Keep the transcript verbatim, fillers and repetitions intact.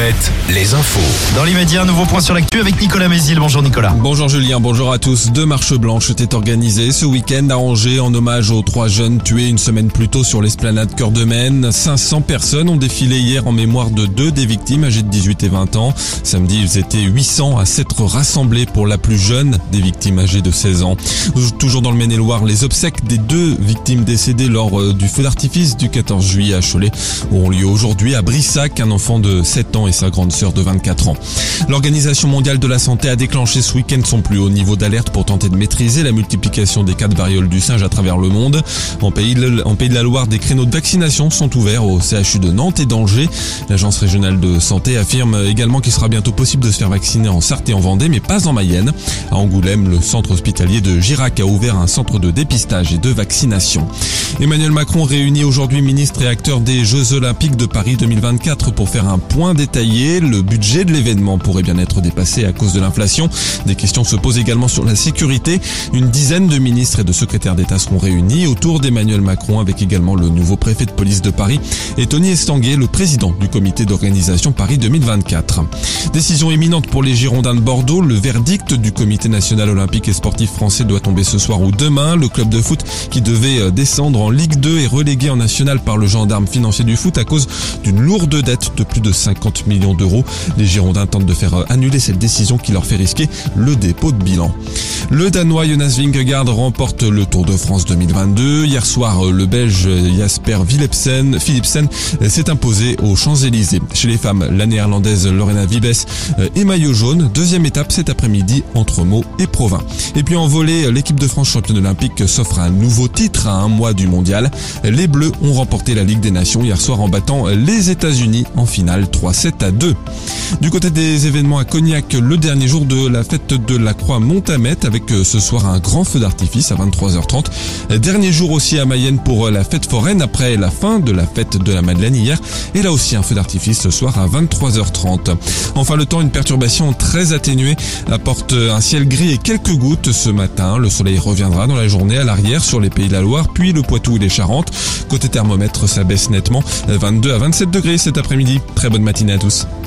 sept, les infos. Dans l'immédiat, un nouveau point sur l'actu avec Nicolas Mézil. Bonjour Nicolas. Bonjour Julien, bonjour à tous. Deux marches blanches étaient organisées ce week-end à Angers en hommage aux trois jeunes tués une semaine plus tôt sur l'esplanade Cœur de Maine. cinq cents personnes ont défilé hier en mémoire de deux des victimes âgées de dix-huit et vingt ans. Samedi, ils étaient huit cents à s'être rassemblés pour la plus jeune des victimes âgées de seize ans. Toujours dans le Maine-et-Loire, les obsèques des deux victimes décédées lors du feu d'artifice du quatorze juillet à Cholet auront lieu aujourd'hui à Brissac, un enfant de sept ans et sa grande sœur de vingt-quatre ans. L'Organisation mondiale de la santé a déclenché ce week-end son plus haut niveau d'alerte pour tenter de maîtriser la multiplication des cas de variole du singe à travers le monde. En Pays de, en Pays de la Loire, des créneaux de vaccination sont ouverts au C H U de Nantes et d'Angers. L'Agence régionale de santé affirme également qu'il sera bientôt possible de se faire vacciner en Sarthe et en Vendée, mais pas en Mayenne. À Angoulême, le centre hospitalier de Girac a ouvert un centre de dépistage et de vaccination. Emmanuel Macron réunit aujourd'hui ministres et acteurs des Jeux Olympiques de Paris deux mille vingt-quatre pour faire un point détaillé. Le budget de l'événement pourrait bien être dépassé à cause de l'inflation. Des questions se posent également sur la sécurité. Une dizaine de ministres et de secrétaires d'État seront réunis autour d'Emmanuel Macron, avec également le nouveau préfet de police de Paris et Tony Estanguet, le président du comité d'organisation Paris deux mille vingt-quatre. Décision imminente pour les Girondins de Bordeaux. Le verdict du comité national olympique et sportif français doit tomber ce soir ou demain. Le club de foot qui devait descendre en Ligue deux est relégué en national par le gendarme financier du foot à cause d'une lourde dette de plus de cinquante millions d'euros. Les Girondins tentent de faire annuler cette décision qui leur fait risquer le dépôt de bilan. Le Danois Jonas Vingegaard remporte le Tour de France deux mille vingt-deux. Hier soir, le Belge Jasper Philipsen, Philipsen s'est imposé aux Champs-Élysées. Chez les femmes, la Néerlandaise Lorena Wiebes est maillot jaune. Deuxième étape cet après-midi entre Meaux et Provins. Et puis en volley, l'équipe de France championne olympique s'offre un nouveau titre à un mois du mondial. Les Bleus ont remporté la Ligue des Nations hier soir en battant les États-Unis en finale trois sept à deux. Du côté des événements à Cognac, le dernier jour de la fête de la Croix-Montamet avec ce soir un grand feu d'artifice à vingt-trois heures trente. Dernier jour aussi à Mayenne pour la fête foraine après la fin de la fête de la Madeleine hier. Et là aussi un feu d'artifice ce soir à vingt-trois heures trente. Enfin le temps, une perturbation très atténuée apporte un ciel gris et quelques gouttes ce matin. Le soleil reviendra dans la journée à l'arrière sur les Pays de la Loire, puis le Poitou et les Charentes. Côté thermomètre, ça baisse nettement, vingt-deux à vingt-sept degrés cet après-midi. Très bonne matinée à tous.